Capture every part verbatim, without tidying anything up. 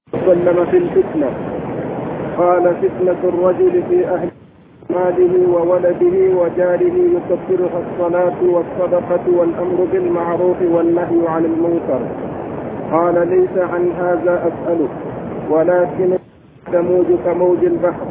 وسلم في الفتنة. قال: فتنة الرجل في أهل ماله وولده وجاره يكفرها الصلاة والصدقة والأمر بالمعروف والنهي عن المنكر. قال: ليس عن هذا أسألك، ولكن تموج كموج البحر،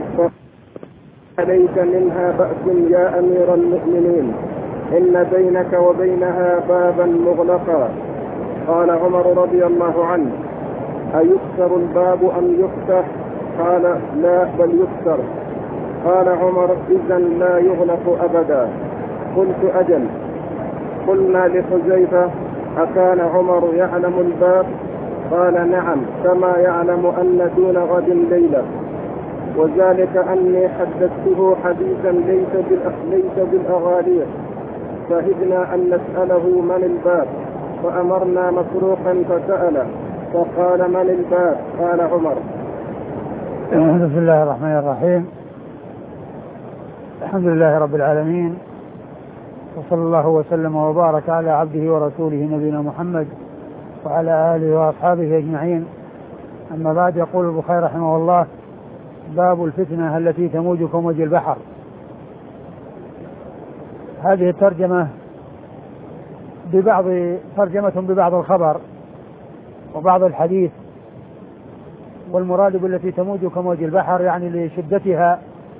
فليس منها بأس يا أمير المؤمنين، إن بينك وبينها بابا مغلقا. قال عمر رضي الله عنه: أيكسر الباب أم يفتح؟ قال: لا، بل يكسر. قال عمر: إذن لا يغلق أبدا. قلت: أجل. قلنا لحذيفة: أكان عمر يعلم الباب؟ قال: نعم، كما يعلم أن دون غد ليلة، وذلك أني حدثته حديثا ليس ليس بالأغالير. فهدنا أن نسأله من الباب، فأمرنا مسروقا فسأله، فقال: من الباب؟ قال عمر. بسم الله الرحمن الرحيم. الحمد لله رب العالمين، وصلى الله وسلم وبارك على عبده ورسوله نبينا محمد وعلى آله وأصحابه أجمعين. أما بعد، يقول البخاري رحمه الله: باب الفتنة التي تموج كموج البحر. هذه الترجمة ببعض ترجمة ببعض الخبر وبعض الحديث، والمراد بالتي تموج كموج البحر يعني لشدتها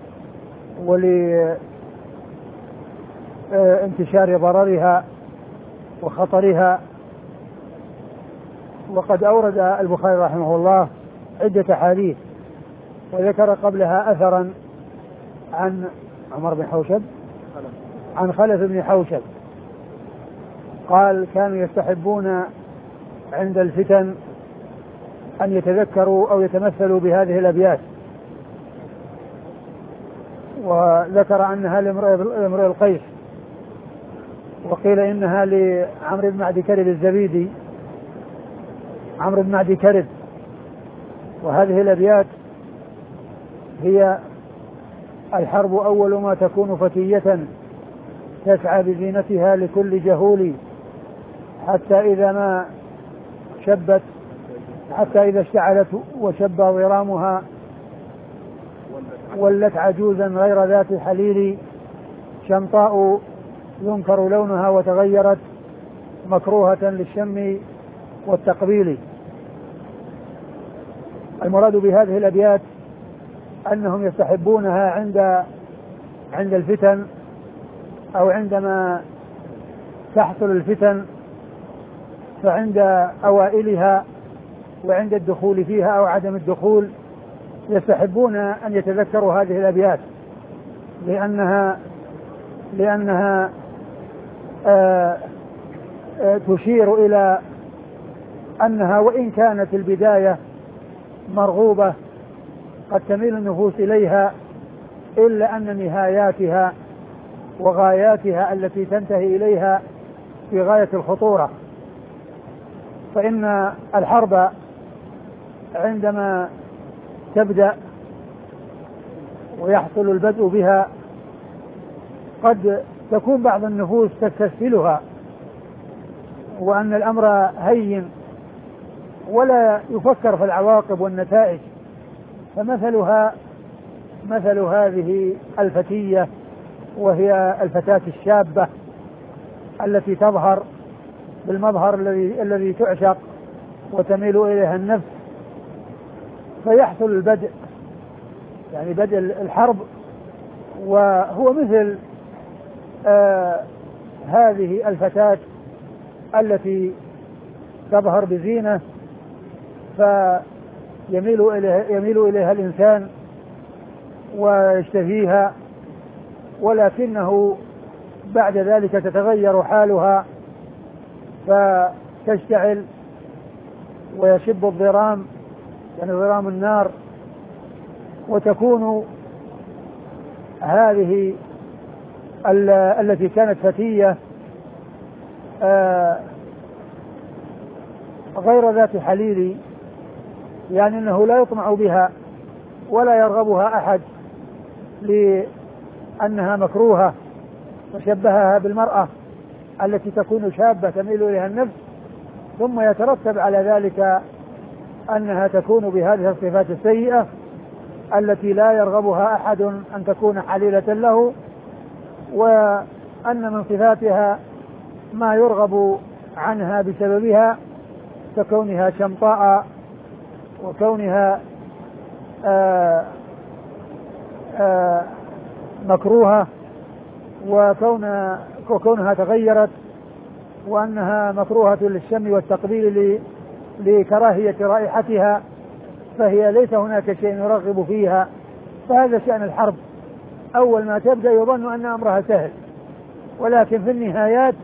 ولانتشار ضررها وخطرها. وقد أورد البخاري رحمه الله عدة حديث، وذكر قبلها أثرا عن عمر بن حوشب عن خلف بن حوشب قال: كانوا يستحبون عند الفتن أن يتذكروا أو يتمثلوا بهذه الأبيات، وذكر أنها لامرئ القيس، وقيل إنها لعمرو بن معدي كرب الزبيدي عمرو بن معدي كرب. وهذه الأبيات هي: الحرب أول ما تكون فتية، تسعى بزينتها لكل جهول، حتى إذا ما شبت حتى إذا اشتعلت وشب ضرامها، ولت عجوزا غير ذات حليل، شمطاء ينكر لونها وتغيرت، مكروهة للشم والتقبيل. المراد بهذه الأبيات أنهم يستحبونها عند عند الفتن، أو عندما تحصل الفتن، فعند أوائلها وعند الدخول فيها أو عدم الدخول يستحبون أن يتذكروا هذه الأبيات، لأنها لأنها آآ آآ تشير إلى أنها وإن كانت البداية مرغوبة قد تميل النفوس إليها، إلا أن نهاياتها وغاياتها التي تنتهي إليها في غاية الخطورة. فإن الحرب عندما تبدأ ويحصل البدء بها قد تكون بعض النفوس تستسهلها، وأن الأمر هين ولا يفكر في العواقب والنتائج. فمثلها مثل هذه الفتية، وهي الفتاة الشابة التي تظهر بالمظهر الذي الذي تعشق وتميل إليها النفس، فيحصل البدء يعني بدء الحرب. وهو مثل آه هذه الفتاة التي تظهر بزينة، فيميل إليها يميل إليها الإنسان ويشتهيها، ولكنه بعد ذلك تتغير حالها فتشتعل ويشب الضرام، يعني ضرام النار، وتكون هذه التي كانت فتية غير ذات حليل، يعني أنه لا يطمع بها ولا يرغبها أحد لأنها مكروهة، وشبهها بالمرأة التي تكون شابة تميل إليها النفس، ثم يترتب على ذلك أنها تكون بهذه الصفات السيئة التي لا يرغبها أحد أن تكون حليلة له، وأن من صفاتها ما يرغب عنها بسببها ككونها شمطاء وكونها آآ آآ مكروهة وكون وكونها تغيرت وأنها مكروهة للشم والتقبيل لكراهية رائحتها، فهي ليس هناك شيء يرغب فيها. فهذا شأن الحرب، أول ما تبدأ يظن أن أمرها سهل، ولكن في النهايات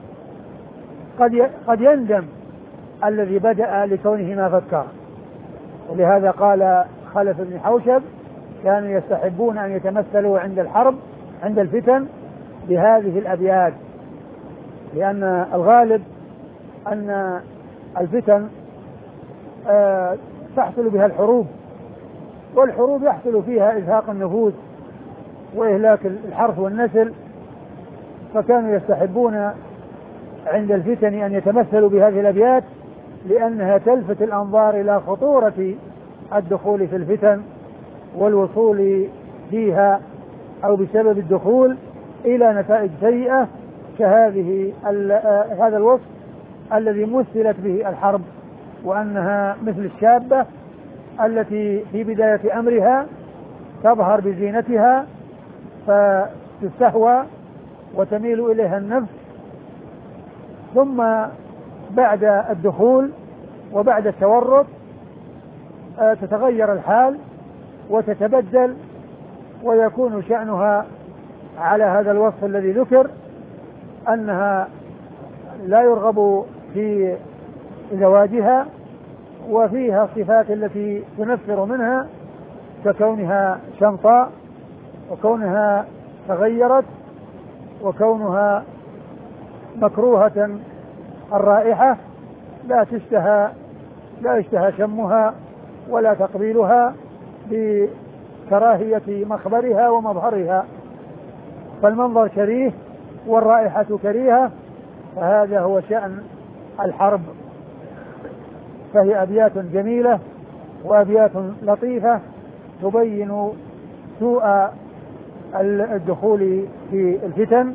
قد قد يندم الذي بدأ لكونه ما فكر. ولهذا قال خلف بن حوشب كانوا يستحبون أن يتمثلوا عند الحرب عند الفتن بهذه الأبيات، لأن الغالب أن الفتن آه تحصل بها الحروب، والحروب يحصل فيها إزهاق النفوس وإهلاك الحرث والنسل، فكانوا يستحبون عند الفتن أن يتمثلوا بهذه الأبيات لأنها تلفت الأنظار إلى خطورة الدخول في الفتن والوصول فيها أو بسبب الدخول إلى نتائج سيئة كهذه هذا الوصف الذي مثلت به الحرب، وأنها مثل الشابة التي في بداية أمرها تظهر بزينتها فتستهوى وتميل إليها النفس، ثم بعد الدخول وبعد التورط تتغير الحال وتتبدل ويكون شأنها على هذا الوصف الذي ذكر، أنها لا يرغب في زواجها وفيها الصفات التي تنفر منها ككونها شمطاء وكونها تغيرت وكونها مكروهة الرائحة لا تشتهى لا يشتهى شمها ولا تقبيلها بكراهية مخبرها ومظهرها، فالمنظر كريه والرائحة كريهة، فهذا هو شأن الحرب. فهي أبيات جميلة وأبيات لطيفة تبين سوء الدخول في الفتن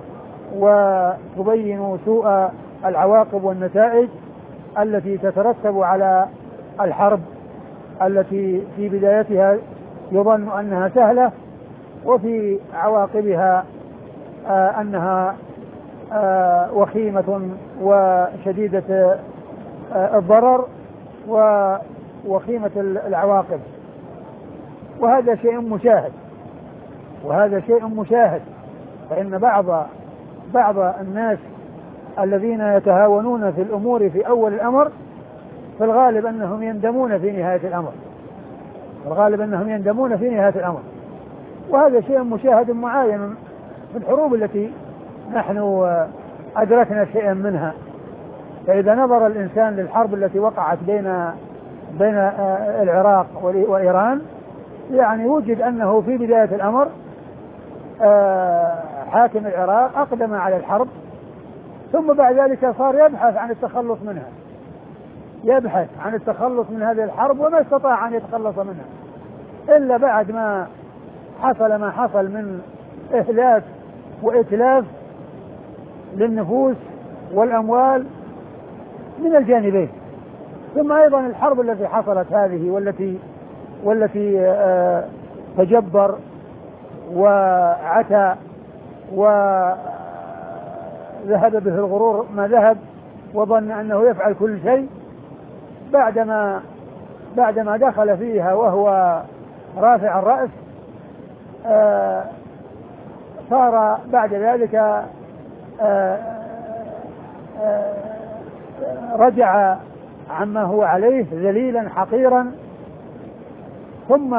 وتبين سوء العواقب والنتائج التي تترتب على الحرب التي في بدايتها يظن أنها سهلة وفي عواقبها آه أنها آه وخيمة وشديدة آه الضرر ووخيمة العواقب. وهذا شيء مشاهد وهذا شيء مشاهد فإن بعض بعض الناس الذين يتهاونون في الأمور في أول الأمر في الغالب أنهم يندمون في نهاية الأمر في الغالب أنهم يندمون في نهاية الأمر وهذا شيء مشاهد معاين في الحروب التي نحن أدركنا شيئا منها. فإذا نظر الإنسان للحرب التي وقعت بين بين العراق وإيران يعني وجد أنه في بداية الأمر حاكم العراق أقدم على الحرب، ثم بعد ذلك صار يبحث عن التخلص منها يبحث عن التخلص من هذه الحرب وما استطاع أن يتخلص منها إلا بعد ما حصل ما حصل من إهلاك وإتلاف للنفوس والأموال من الجانبين. ثم أيضا الحرب التي حصلت هذه والتي والتي آه تجبر وعتى وذهب به الغرور ما ذهب وظن أنه يفعل كل شيء، بعدما بعدما دخل فيها وهو رافع الرأس آه صار بعد ذلك آه آه رجع عما هو عليه ذليلا حقيرا، ثم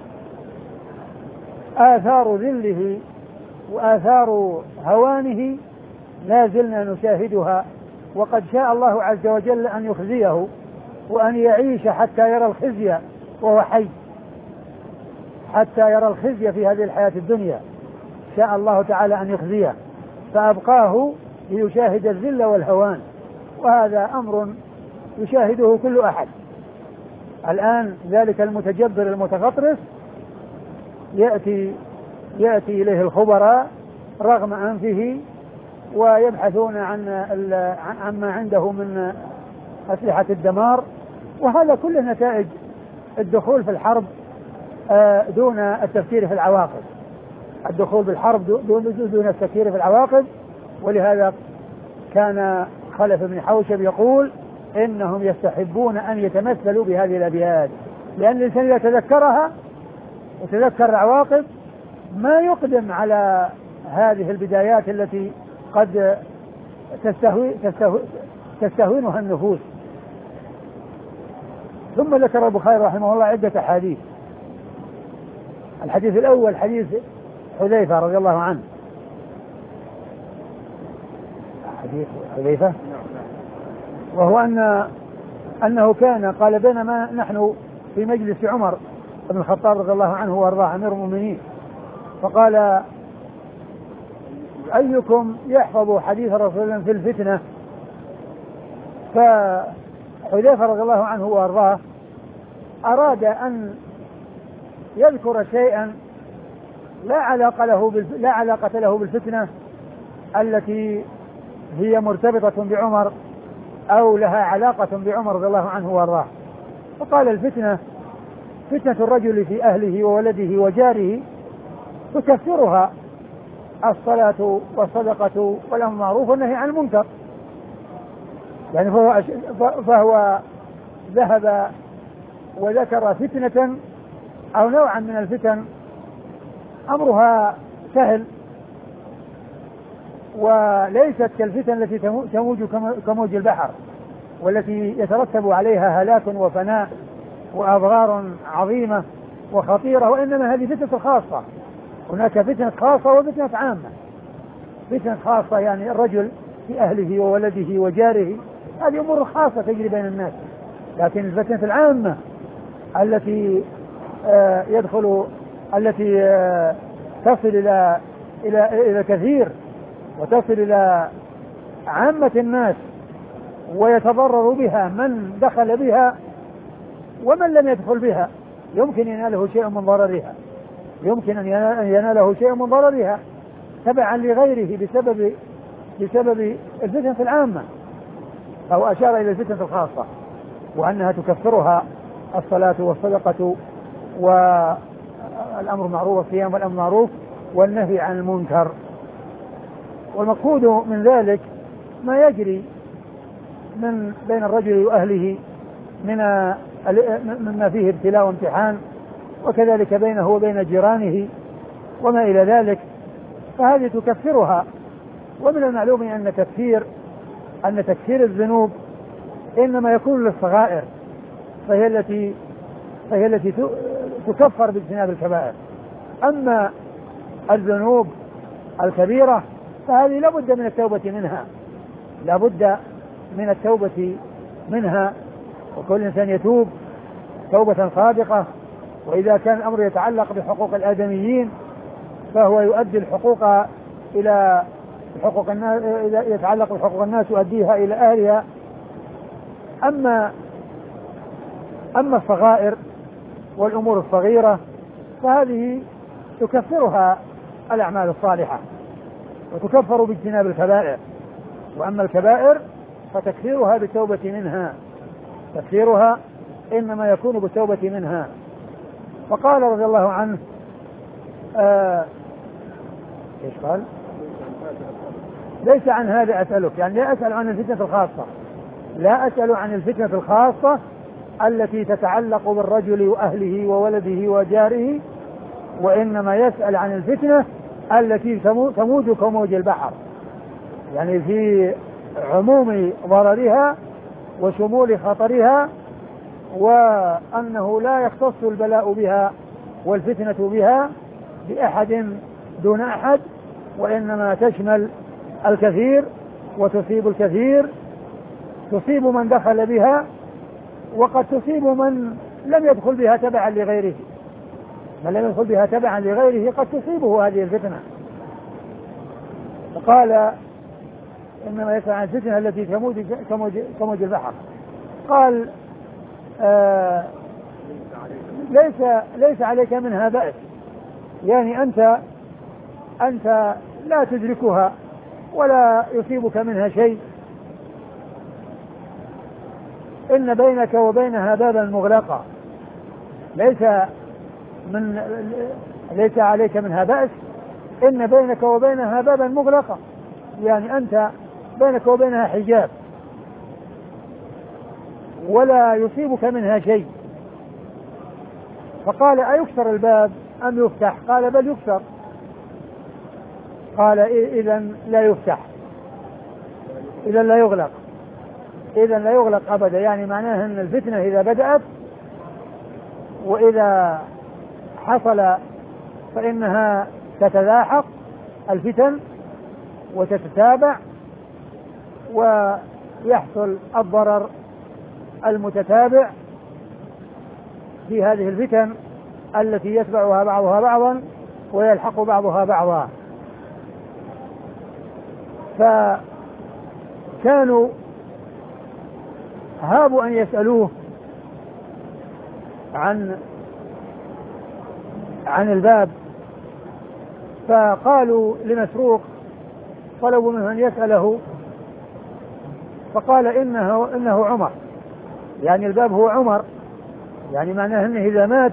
آثار ذله وآثار هوانه لا زلنا نشاهدها، وقد شاء الله عز وجل أن يخزيه وأن يعيش حتى يرى الخزي وهو حي، حتى يرى الخزي في هذه الحياة الدنيا شاء الله تعالى أن يخزيه فأبقاه ليشاهد الذل والهوان، وهذا أمر يشاهده كل أحد الآن ذلك المتجبر المتغطرس يأتي يأتي إليه الخبراء رغم أنفه ويبحثون عن عما عنده من أسلحة الدمار، وهذا كله نتائج الدخول في الحرب دون التفكير في العواقب، الدخول بالحرب دون دون التفكير في العواقب. ولهذا كان خلف بن حوشب يقول إنهم يستحبون أن يتمثلوا بهذه الأبيات، لأن الإنسان إذا تذكرها وتذكر العواقب ما يقدم على هذه البدايات التي قد تستهوي تستهوي تستهوينها النفوس. ثم ذكر البخاري رحمه الله عدة أحاديث. الحديث الأول حديث حذيفة رضي الله عنه، حديث حذيفة وهو أن أنه كان قال بينما نحن في مجلس عمر بن الخطاب رضي الله عنه وارضاه أمير المؤمنين، فقال أيكم يحفظ حديث رسول الله في الفتنة؟ فحذيفة رضي الله عنه وارضاه أراد أن يذكر شيئا لا علاقة له بالف... لا علاقة له بالفتنة التي هي مرتبطة بعمر أو لها علاقة بعمر رضي الله عنه وارضاه. فقال الفتنة فتنة الرجل في أهله وولده وجاره تكفرها الصلاة والصدقة والأمر بالمعروف والنهي عن المنكر. يعني فهو, فهو ذهب وذكر فتنة أو نوعا من الفتن أمرها سهل وليست كالفتن التي تموج كموج البحر والتي يترتب عليها هلاك وفناء وأضرار عظيمة وخطيرة، وإنما هذه فتنة خاصة. هناك فتنة خاصة وفتنة عامة. فتنة خاصة يعني الرجل في أهله وولده وجاره، هذه أمور خاصة تجري بين الناس. لكن الفتنة العامة التي آه يدخل التي آه تصل إلى إلى إلى كثير وتصل إلى عامة الناس ويتضرر بها من دخل بها ومن لم يدخل بها، يمكن يناله شيء من ضررها، يمكن أن يناله شيء من ضررها تبعا لغيره بسبب بسبب الفتنة العامة. أو أشار إلى الفتنة الخاصة وأنها تكفرها الصلاة والصدقة والأمر معروف والصيام والأمر معروف والنهي عن المنكر. والمقصود من ذلك ما يجري من بين الرجل وأهله من مما فيه ابتلاء وامتحان، وكذلك بينه وبين جيرانه وما إلى ذلك، فهذه تكفرها. ومن المعلوم أن تكفير أن تكفير الذنوب إنما يكون للصغائر، فهي التي فهي التي تكفر باجتناب الكبائر. أما الذنوب الكبيرة فهذه لا بد من التوبة منها، لا بد من التوبة منها، وكل إنسان يتوب توبة صادقة. وإذا كان الأمر يتعلق بحقوق الآدميين فهو يؤدي الحقوق إلى حقوق الناس، إذا يتعلق بحقوق الناس يؤديها إلى أهلها. أما أما الصغائر والأمور الصغيرة فهذه تكفرها الأعمال الصالحة وتكفر باجتناب الكبائر. وأما الكبائر فتكفيرها بالتوبة منها، تكفيرها إنما يكون بالتوبة منها. فقال رضي الله عنه آه إيش قال؟ ليس عن هذا أسألك، يعني لا أسأل عن الفتنة الخاصة، لا أسأل عن الفتنة الخاصة التي تتعلق بالرجل وأهله وولده وجاره، وإنما يسأل عن الفتنة التي تموج كموج البحر، يعني في عموم ضررها وشمول خطرها، وأنه لا يختص البلاء بها والفتنة بها بأحد دون أحد، وإنما تشمل الكثير وتصيب الكثير، تصيب من دخل بها وقد تصيب من لم يدخل بها تبعا لغيره، من لم يدخل بها تبعا لغيره قد تصيبه هذه الفتنة. فقال إنما يسعى عن الفتنة التي تموج كموج البحر. قال آه ليس ليس عليك منها بأس، يعني أنت أنت لا تدركها ولا يصيبك منها شيء، إن بينك وبينها بابا مغلقا، ليس من ليس عليك منها بأس، إن بينك وبينها بابا مغلقا، يعني أنت بينك وبينها حجاب ولا يصيبك منها شيء. فقال أيكسر الباب أم يفتح؟ قال بل يكسر. قال إذن لا يفتح، إذن لا يغلق، إذن لا يغلق أبدا، يعني معناه أن الفتنة إذا بدأت وإذا حصل فإنها تتلاحق الفتن وتتتابع ويحصل الضرر المتتابع في هذه الفتن التي يتبعها بعضها بعضا ويلحق بعضها بعضا. فكانوا هابوا أن يسألوه عن عن الباب، فقالوا لمسروق، طلبوا منه أن يسأله، فقال إنه, إنه عمر، يعني الباب هو عمر، يعني معناه أنه إذا مات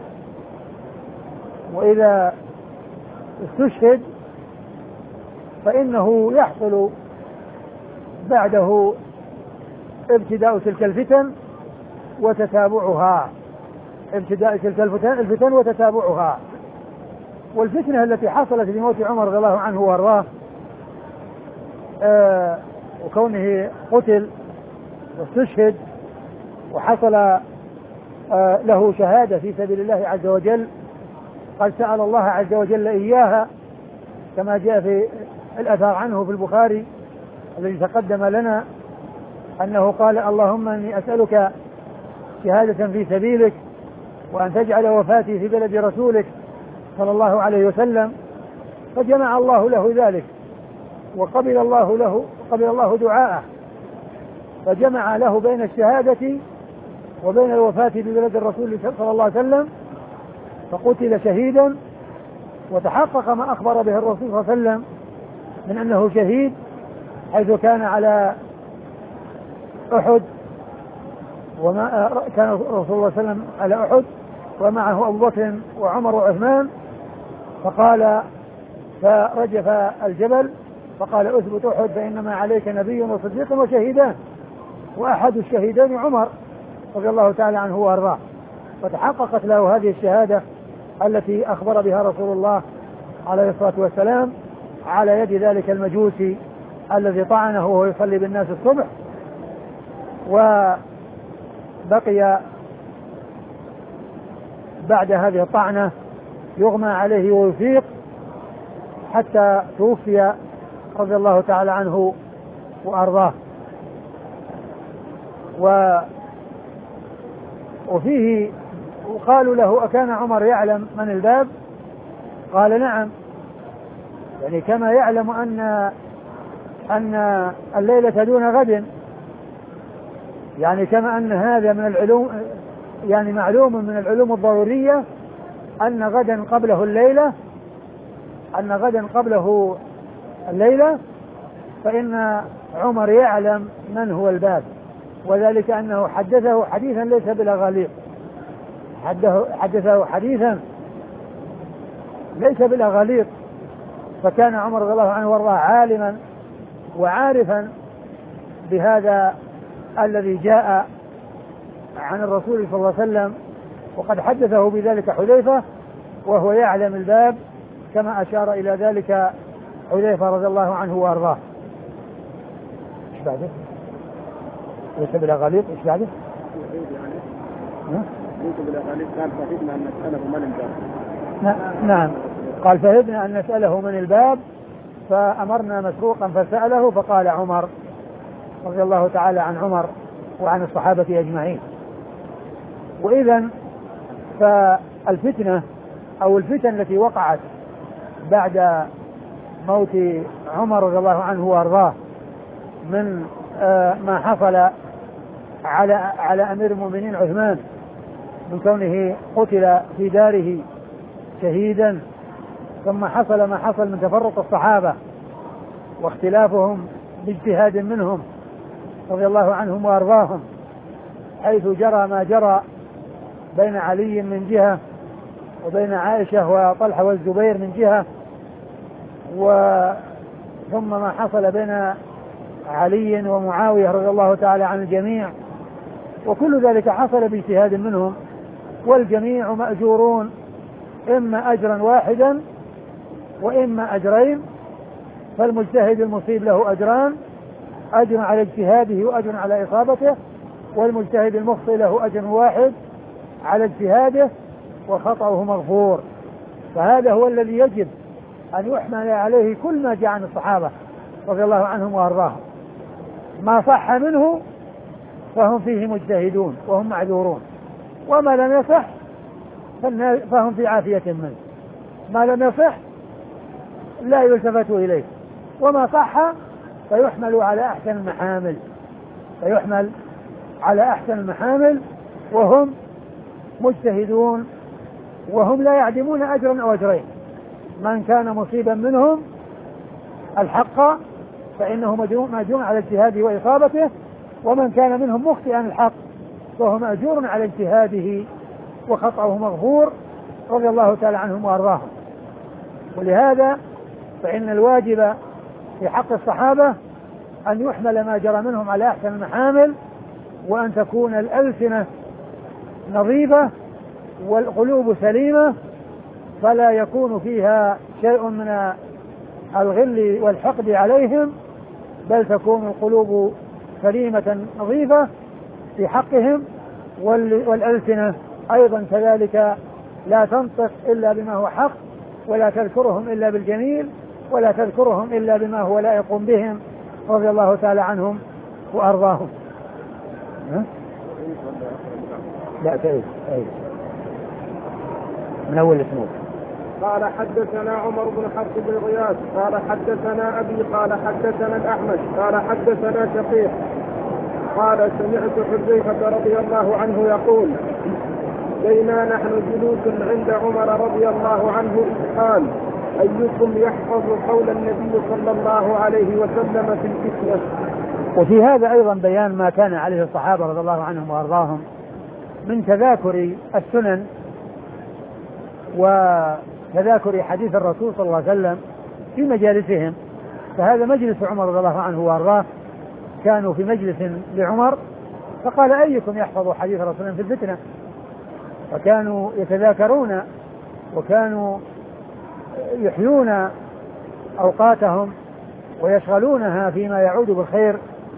وإذا استشهد فإنه يحصل بعده ابتداء تلك الفتن وتتابعها، ابتداء تلك الفتن وتتابعها. والفتنة التي حصلت لموت عمر رضي الله عنه وارضاه آه وكونه قتل واستشهد وحصل آه له شهادة في سبيل الله عز وجل، قد سأل الله عز وجل إياها كما جاء في الأثار عنه في البخاري الذي تقدم لنا أنه قال اللهم إني أسألك شهادة في سبيلك وأن تجعل وفاتي في بلد رسولك صلى الله عليه وسلم، فجمع الله له ذلك وقبل الله له قبل الله دعاءه، فجمع له بين الشهادة وبين الوفاة ببلد الرسول صلى الله عليه وسلم، فقتل شهيدا وتحقق ما أخبر به الرسول صلى الله عليه وسلم من أنه شهيد، حيث كان على أحد وما كان الرسول صلى الله عليه وسلم على أحد ومعه أبو بكر وعمر وعثمان، فقال فرجف الجبل فقال أثبت أحد فإنما عليك نبي وصديق وشهيدان، وأحد الشهيدين عمر رضي الله تعالى عنه وارضاه، فتحققت له هذه الشهادة التي أخبر بها رسول الله عليه الصلاة والسلام على يد ذلك المجوسي الذي طعنه وهو يصلي بالناس الصبح، وبقي بعد هذه الطعنة يغمى عليه ويفيق حتى توفي رضي الله تعالى عنه وأرضاه. و وفيه وقالوا له أكان عمر يعلم من الباب؟ قال نعم، يعني كما يعلم أن أن الليلة دون غد، يعني كما أن هذا من العلوم، يعني معلوم من العلوم الضرورية أن غدا قبله الليلة أن غدا قبله الليلة فإن عمر يعلم من هو الباب، وذلك أنه حدثه حديثا ليس بالأغاليق، حدثه حديثا ليس بالأغاليق، فكان عمر رضي الله عنه وارضاه عالما وعارفا بهذا الذي جاء عن الرسول صلى الله عليه وسلم، وقد حدثه بذلك حذيفة وهو يعلم الباب كما أشار إلى ذلك حذيفة رضي الله عنه وارضاه. ايش بعده؟ ليس بالأغاليق، ايش بعده؟ ليس بالأغاليق قال فهدنا أن نسأله من الباب. نعم قال فهدنا أن نسأله من الباب، فأمرنا مسروقا فسأله فقال عمر رضي الله تعالى عن عمر وعن الصحابة أجمعين. وإذا فالفتنة أو الفتن التي وقعت بعد موت عمر رضي الله عنه وارضاه من ما حصل على على أمير المؤمنين عثمان من كونه قتل في داره شهيدا، ثم حصل ما حصل من تفرق الصحابة واختلافهم باجتهاد منهم رضي الله عنهم وأرضاهم، حيث جرى ما جرى بين علي من جهة وبين عائشة وطلحة والزبير من جهة، ثم ما حصل بين علي ومعاوية رضي الله تعالى عن الجميع، وكل ذلك حصل باجتهاد منهم، والجميع مأجورون إما أجرا واحدا وإما أجرين، فالمجتهد المصيب له أجران، أجر على اجتهاده وأجر على إصابته، والمجتهد المخطئ له أجر واحد على اجتهاده وخطأه مغفور. فهذا هو الذي يجب أن يحمل عليه كل ما جاء عن الصحابة رضي الله عنهم وأرضاهم، ما صح منه فهم فيه مجتهدون وهم معذورون، وما لم يصح فهم في عافية منه، ما لم يصح لا يلتفت إليه، وما صح فيحمل على أحسن المحامل فيحمل على أحسن المحامل وهم مجتهدون، وهم لا يعدمون أجرا أو أجرين. من كان مصيبا منهم الحق فإنه مأجور على اجتهاده وإصابته، ومن كان منهم مخطئا الحق فهو مأجور على اجتهاده وخطأه مغفور رضي الله تعالى عنهم وأرضاهم. ولهذا فإن الواجب في حق الصحابة أن يحمل ما جرى منهم على أحسن المحامل، وأن تكون الألسنة نظيفة والقلوب سليمة، فلا يكون فيها شيء من الغل والحقد عليهم، بل تكون القلوب سليمة نظيفة في حقهم، والألسنة أيضا كذلك لا تنطق إلا بما هو حق، ولا تذكرهم إلا بالجميل، ولا تذكرهم إلا بما هو لائق بهم رضي الله تعالى عنهم وأرضاهم. لا تعيد من أول اسمه. قال حدثنا عمر بن حفص بن غياث قال حدثنا أبي قال حدثنا الأحمد قال حدثنا شقيق قال سمعت حذيفة رضي الله عنه يقول بينا نحن جلوس عند عمر رضي الله عنه إذ قال أيكم يحفظ قول النبي صلى الله عليه وسلم في الفتنة. وفي هذا أيضا بيان ما كان عليه الصحابة رضي الله عنهم وأرضاهم من تذاكر السنن وتذاكر حديث الرسول صلى الله عليه وسلم في مجالسهم. فهذا مجلس عمر رضي الله عنه وأرضاه، كانوا في مجلس لعمر فقال أيكم يحفظ حديث الرسول في الفتنة، فكانوا يتذاكرون وكانوا يحيون أوقاتهم ويشغلونها فيما يعود بالخير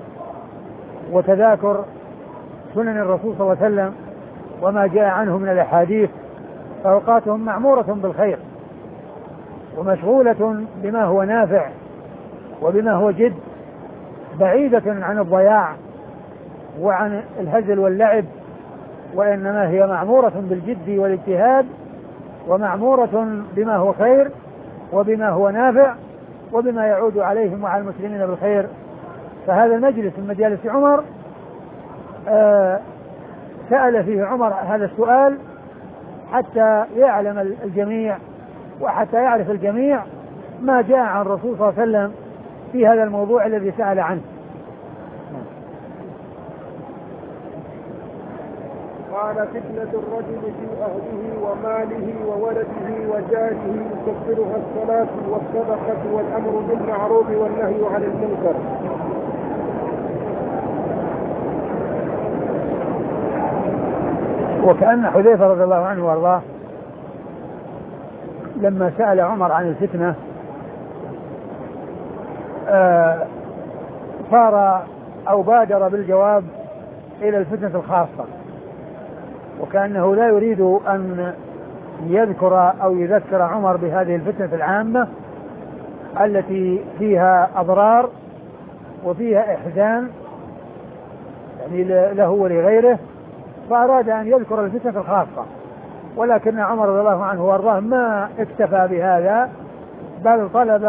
وتذاكر سنن الرسول صلى الله عليه وسلم وما جاء عنه من الأحاديث، فأوقاتهم معمورة بالخير ومشغولة بما هو نافع وبما هو جد، بعيدة عن الضياع وعن الهزل واللعب، وإنما هي معمورة بالجد والاجتهاد، ومعمورة بما هو خير وبما هو نافع وبما يعود عليهم وعلى المسلمين بالخير. فهذا المجلس من مجالس عمر آه سأل فيه عمر هذا السؤال حتى يعلم الجميع وحتى يعرف الجميع ما جاء عن الرسول صلى الله عليه وسلم في هذا الموضوع الذي سأل عنه. قال فتنة الرجل في أهله وماله وولده وجاره يكفرها الصلاة والصدقة والأمر بالمعروف والنهي عن المنكر. وكأن حذيفة رضي الله عنه وارضاه لما سأل عمر عن الفتنة آه صار أو بادر بالجواب إلى الفتنة الخاصة، وكأنه لا يريد أن يذكر أو يذكر عمر بهذه الفتنة العامة التي فيها أضرار وفيها إحزان يعني له ولغيره، فأراد أن يذكر الفتنة الخاصة. ولكن عمر رضي الله عنه وارضاه ما اكتفى بهذا، بل طلب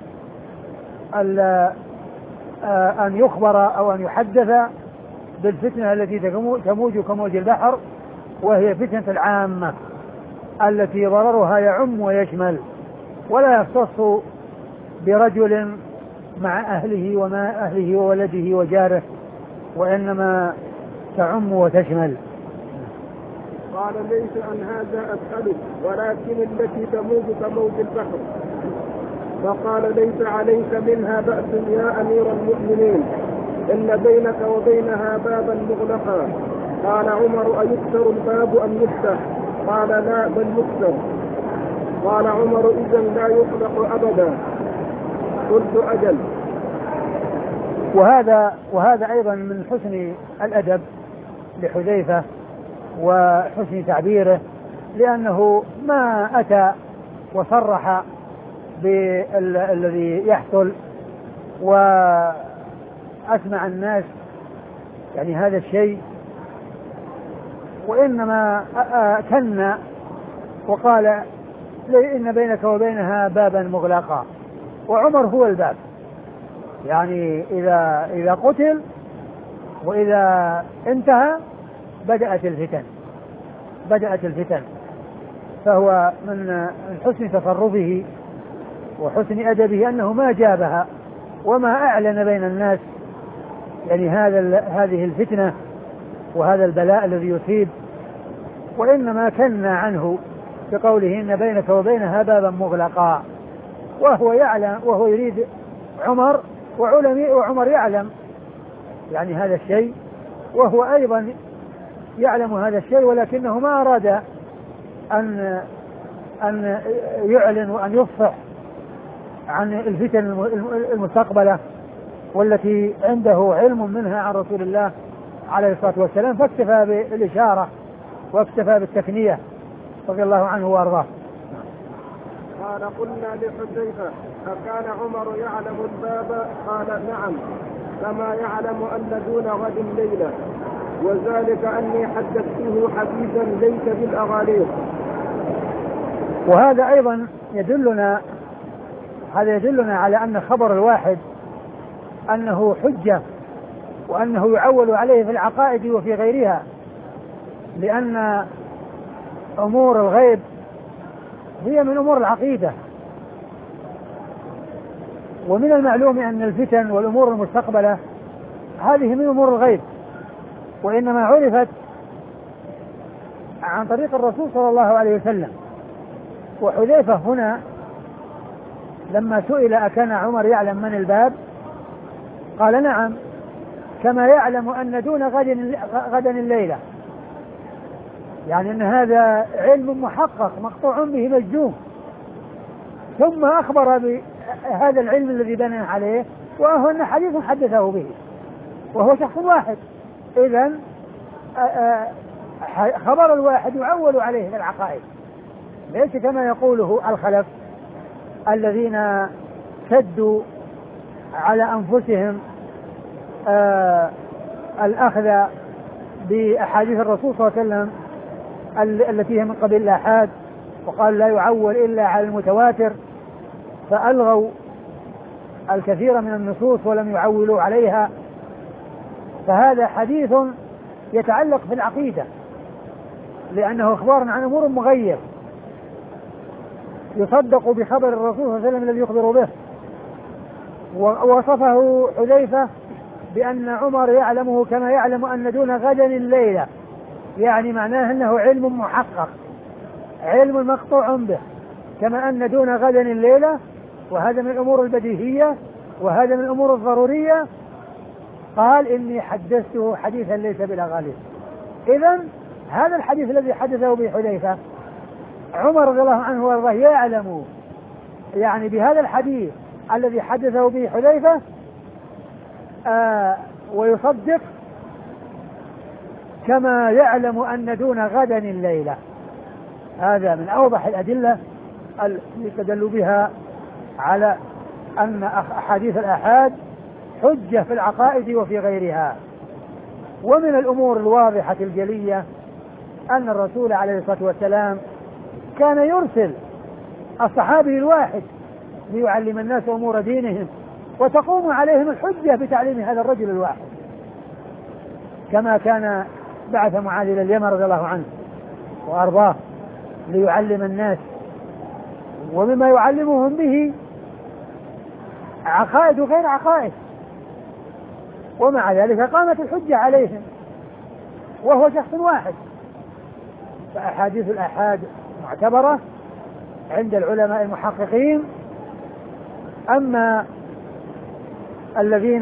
أن يخبر أو أن يحدث بالفتنة التي تموج كموج البحر وهي فتنة العامة التي ضررها يعم ويشمل ولا يختص برجل مع أهله وما أهله وولده وجاره، وإنما تعم وتشمل. قال ليس عن هذا أسألك ولكن التي تموج كموج البحر. فقال ليس عليك منها بأس يا أمير المؤمنين، إن بينك وبينها بابا مغلقا. قال عمر أيكسر الباب أم يفتح؟ قال لا بل يكسر. قال عمر إذا لا يغلق أبدا. قلت أجل. وهذا وهذا أيضا من حسن الأدب لحذيفة وحسن تعبيره، لأنه ما أتى وصرح بالذي يحصل وأسمع الناس يعني هذا الشيء، وإنما كن وقال إن بينك وبينها بابا مغلقا، وعمر هو الباب. يعني إذا إذا قتل وإذا انتهى بدأت الفتن بدأت الفتن فهو من حسن تصرفه وحسن أدبه أنه ما جابها وما أعلن بين الناس يعني هذا هذه الفتنة وهذا البلاء الذي يصيب، وإنما كنا عنه بقوله إن بينك وبينها بابا مغلقا، وهو يعلم وهو يريد عمر وعلماء وعمر يعلم يعني هذا الشيء، وهو أيضا يعلم هذا الشيء، ولكنه ما أراد أن أن يعلن وأن يفصح عن الفتن المستقبلة والتي عنده علم منها عن رسول الله عليه الصلاة والسلام، فاكتفى بالإشارة واكتفى بالتكنية رضي الله عنه وأرضاه. قال قلنا لحذيفة أكان عمر يعلم الباب؟ قال نعم، كما يعلم أن دون غد ليلة، وذلك أني حدثته حديثا ليس بالأغاليق. وهذا أيضا يدلنا هذا يدلنا على أن خبر الواحد أنه حجة وأنه يعول عليه في العقائد وفي غيرها، لأن أمور الغيب هي من أمور العقيدة، ومن المعلوم أن الفتن والأمور المستقبلة هذه من أمور الغيب، وإنما عرفت عن طريق الرسول صلى الله عليه وسلم. وحذيفة هنا لما سئل أكان عمر يعلم من الباب قال نعم، كما يعلم أن دون غد غدا الليلة، يعني أن هذا علم محقق مقطوع به مجزوم، ثم أخبر بهذا العلم الذي بنى عليه وهو أن حديث حدثه به وهو شخص واحد. إذن خبر الواحد يعول عليه في العقائد، ليس كما يقوله الخلف الذين شدوا على أنفسهم آه الأخذ بأحاديث الرسول صلى الله عليه وسلم التي هي من قبيل الآحاد، وقال لا يعول إلا على المتواتر، فألغوا الكثير من النصوص ولم يعولوا عليها. فهذا حديث يتعلق في العقيدة، لأنه إخبار عن أمور مغيب يصدق بخبر الرسول صلى الله عليه وسلم الذي يخبر به. ووصفه حذيفة بأن عمر يعلمه كما يعلم أن دون غدا الليلة، يعني معناه أنه علم محقق، علم مقطوع به، كما أن دون غدا الليلة، وهذا من الأمور البديهية وهذا من الأمور الضرورية. قال إني حدثته حديثا ليس بالأغاليق. إذن هذا الحديث الذي حدثه به حذيفة عمر رضي الله عنه وارضاه يعلم يعني بهذا الحديث الذي حدثه به حذيفة آه ويصدق كما يعلم أن دون غدا الليلة. هذا من أوضح الأدلة التي يستدل بها على أن أحاديث الآحاد حجة في العقائد وفي غيرها. ومن الأمور الواضحة الجلية أن الرسول عليه الصلاة والسلام كان يرسل الصحابي الواحد ليعلم الناس أمور دينهم، وتقوم عليهم الحجة بتعليم هذا الرجل الواحد، كما كان بعث معاذ إلى اليمن رضي الله عنه وأرضاه ليعلم الناس، ومما يعلمهم به عقائد وغير عقائد، ومع ذلك قامت الحجة عليهم وهو شخص واحد. فأحاديث الآحاد معتبرة عند العلماء المحققين. أما الذين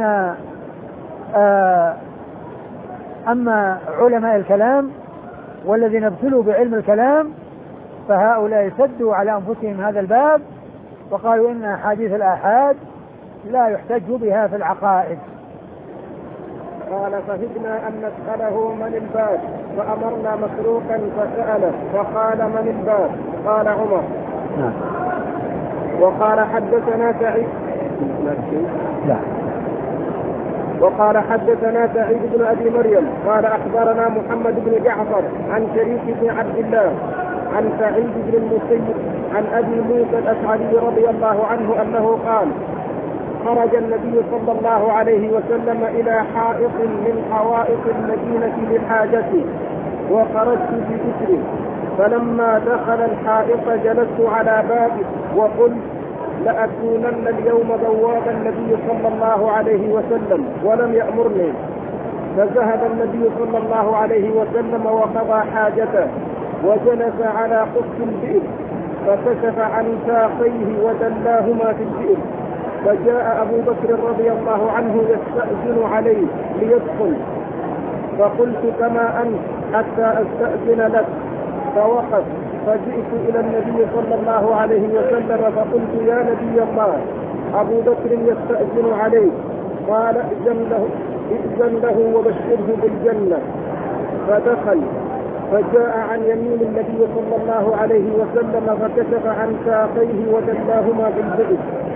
أما علماء الكلام والذين ابتلوا بعلم الكلام فهؤلاء سدوا على أنفسهم هذا الباب وقالوا إن أحاديث الآحاد لا يحتج بها في العقائد. قال فهدنا أن نسأله من الباب فأمرنا مسروقا فسأله فقال من الباب؟ قال عمر. نعم. وقال حدثنا سعيد لا. وقال حدثنا سعيد بن أبي مريم قال أخبرنا محمد بن جعفر عن شريك بن عبد الله عن سعيد بن المسيب عن أبي موسى الأشعري رضي الله عنه أنه قال خرج النبي صلى الله عليه وسلم إلى حائط من حوائط المدينة لحاجته وخرجت بذكره، فلما دخل الحائط جلست على بابه وقلت لأكونن اليوم بواب النبي صلى الله عليه وسلم ولم يأمرني. فذهب النبي صلى الله عليه وسلم وقضى حاجته وجلس على قص البئر فكشف عن ساقيه ودلاهما في البئر، فجاء أبو بكر رضي الله عنه يستأذن عليه ليدخل، فقلت كما أنت حتى أستأذن لك، فوقف، فجئت إلى النبي صلى الله عليه وسلم فقلت يا نبي الله أبو بكر يستأذن عليك، قال ائذن له, ائذن له وبشره بالجنة. فدخل فجاء عن يمين النبي صلى الله عليه وسلم فكشف عن ساقيه ودلاهما بالبئر.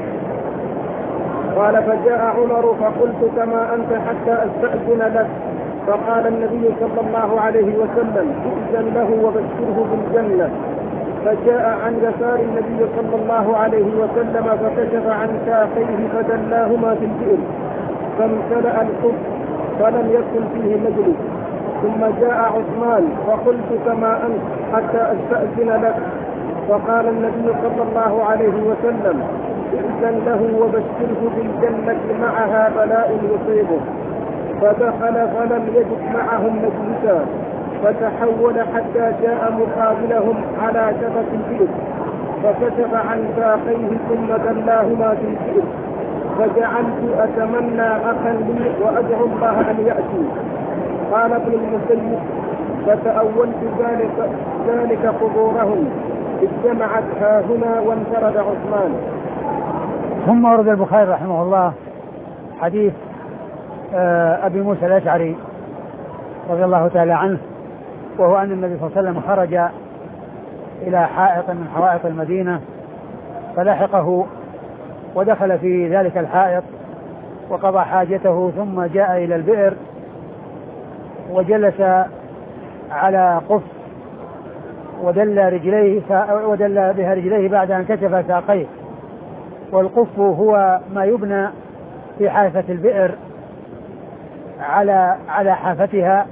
قال فجاء عمر فقلت كما أنت حتى أستأذن لك، فقال النبي صلى الله عليه وسلم ائذن له وبشره بالجنة. فجاء عن يسار النبي صلى الله عليه وسلم فكشف عن ساقيه فدلاهما في البئر، فامتلأ القف فلم يكن فيه مجلس. ثم جاء عثمان فقلت كما أنت حتى أستأذن لك، فقال النبي صلى الله عليه وسلم ائذن له وبشره بالجنة معها بلاء يصيبه. فدخل فلم يجد معهم مجلسا، فتحول حتى جاء مقابلهم على شفة البئر فكشف عن ساقيه ثم دلاهما في البئر، فجعلت أتمنى أخا لي وأدعو الله أن يأتي. قال ابن المسيب فتأولت ذلك, ذلك قبورهم اجتمعت ها هنا وانفرد عثمان. ثم ورد البخاري رحمه الله حديث أبي موسى الأشعري رضي الله تعالى عنه، وهو أن النبي صلى الله عليه وسلم خرج إلى حائط من حوائط المدينة فلحقه ودخل في ذلك الحائط وقضى حاجته، ثم جاء إلى البئر وجلس على قف ودل رجليه ودل بها رجليه بعد أن كشف ساقيه. والقف هو ما يبنى في حافة البئر على على حافتها.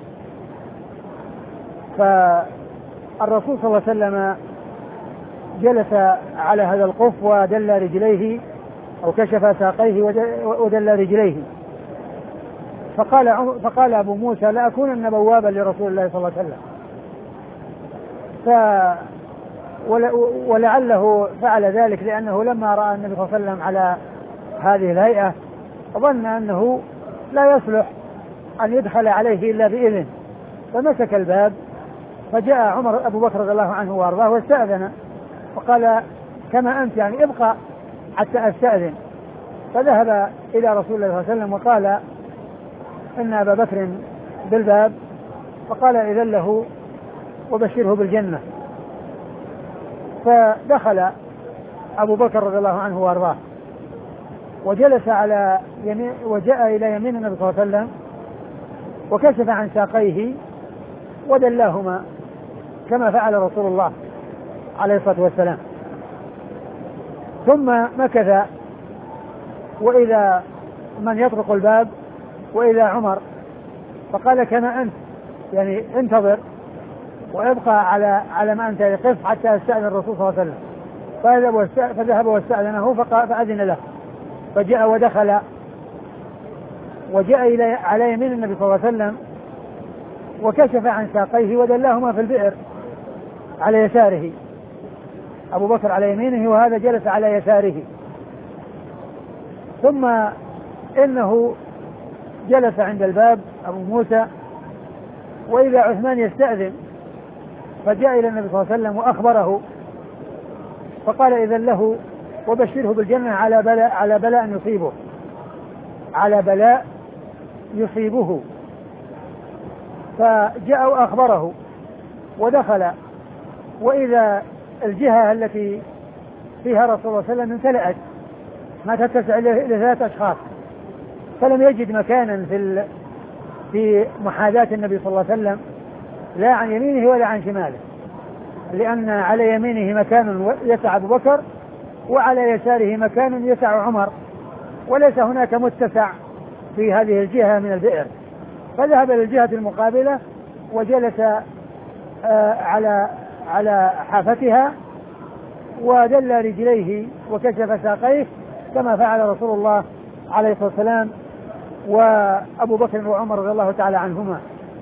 فالرسول صلى الله عليه وسلم جلس على هذا القف ودل رجليه أو كشف ساقيه ودل رجليه. فقال فقال أبو موسى لأكونن بوابا لرسول الله صلى الله عليه وسلم. ف ولعله فعل ذلك لأنه لما رأى النبي صلى الله عليه وسلم على هذه الهيئة ظن أنه لا يصلح أن يدخل عليه إلا بإذن، فمسك الباب. فجاء عمر أبو بكر رضي الله عنه وأرضاه واستأذن وقال كما أنت يعني ابقى حتى أستأذن. فذهب إلى رسول الله صلى الله عليه وسلم وقال إن أبا بكر بالباب، فقال إذن له وبشره بالجنة. فدخل أبو بكر رضي الله عنه وأرضاه وجلس على يمين وجاء إلى يمين النبي صلى الله عليه وسلم وكشف عن ساقيه ودلاهما كما فعل رسول الله عليه الصلاة والسلام. ثم مكث وإذا من يطرق الباب وإذا عمر، فقال كما أنت يعني انتظر وابقى على على ما أنت يقف حتى يستأذن الرسول صلى الله عليه وسلم. فذهب واستأذنه فأذن له، فجاء ودخل وجاء إلى على يمين النبي صلى الله عليه وسلم وكشف عن ساقيه ودلاهما في البئر على يساره، أبو بكر على يمينه وهذا جلس على يساره. ثم إنه جلس عند الباب أبو موسى، وإذا عثمان يستأذن فجاء إلى النبي صلى الله عليه وسلم وأخبره فقال إذن له وبشره بالجنة على بلاء على بلاء يصيبه على بلاء يصيبه. فجاء وأخبره ودخل، وإذا الجهة التي فيها رسول الله صلى الله عليه وسلم امتلأت ما تتسع لثلاث أشخاص، فلم يجد مكانا في في محاذاة النبي صلى الله عليه وسلم لا عن يمينه ولا عن شماله، لأن على يمينه مكان يسع أبو بكر وعلى يساره مكان يسع عمر، وليس هناك متسع في هذه الجهة من البئر. فذهب للجهة المقابلة وجلس على على حافتها ودل رجليه وكشف ساقيه كما فعل رسول الله عليه الصلاة والسلام وأبو بكر وعمر رضي الله تعالى عنهما.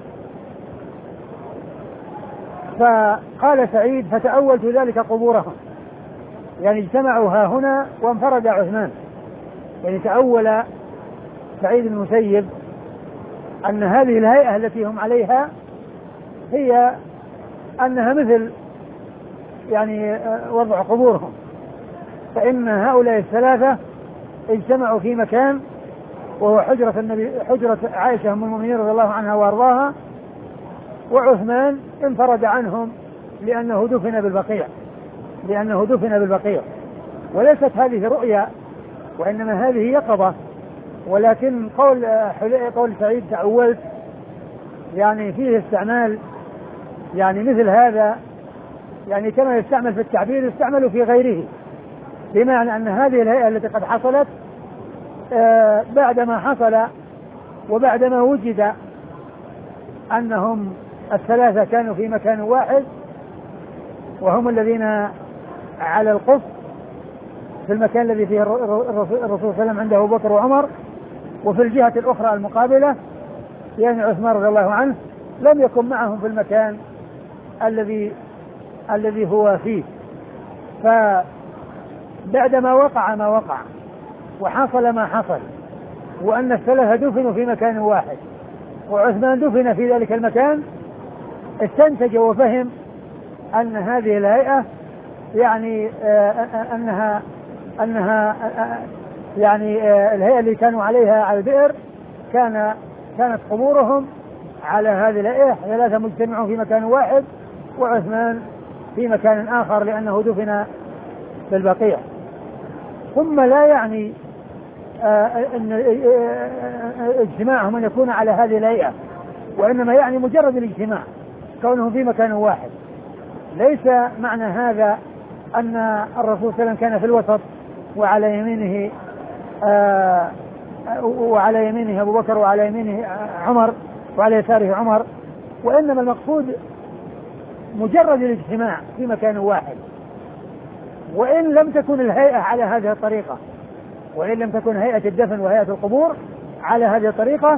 فقال سعيد فتأولت ذلك قبورهم، يعني اجتمعوا ها هنا وانفرد عثمان، يعني تأول سعيد بن المسيب أن هذه الهيئة التي هم عليها هي أنها مثل يعني وضع قبورهم، فإن هؤلاء الثلاثة اجتمعوا في مكان وهو حجرة النبي حجرة عائشة أم المؤمنين رضي الله عنها وأرضاها، وعثمان انفرد عنهم لأنه دفن بالبقيع لأنه دفن بالبقيع وليست هذه رؤيا وإنما هذه يقظة. ولكن قول قول سعيد تأولت يعني فيه استعمال يعني مثل هذا، يعني كما يستعمل في التعبير يستعمل في غيره، بمعنى أن هذه الهيئة التي قد حصلت آه بعدما حصل وبعدما وجد أنهم الثلاثة كانوا في مكان واحد وهم الذين على القف في المكان الذي فيه الرسول صلى الله عليه وسلم عنده أبو بكر وعمر، وفي الجهة الأخرى المقابلة يعني عثمان رضي الله عنه لم يكن معهم في المكان الذي الذي هو فيه. فبعدما وقع ما وقع وحصل ما حصل وأن الثلاثة دفنوا في مكان واحد وعثمان دفن في ذلك المكان، استنتج وفهم أن هذه الهيئة يعني آه أنها أنها آه يعني آه الهيئة اللي كانوا عليها على البئر كان كانت قبورهم على هذه الهيئة، ثلاثة مجتمعون في مكان واحد وعثمان في مكان آخر لأنه دفن في البقيع. ثم لا يعني آه أن آه اجتماعهم أن يكون على هذه الهيئة، وإنما يعني مجرد الاجتماع كونهم في مكان واحد. ليس معنى هذا أن الرسول صلى الله عليه وسلم كان في الوسط وعلى يمينه آه وعلى يمينه أبو بكر وعلى يمينه عمر وعلى يساره عمر، وإنما المقصود مجرد الاجتماع في مكان واحد، وإن لم تكن الهيئة على هذه الطريقة وإن لم تكن هيئة الدفن وهيئة القبور على هذه الطريقة،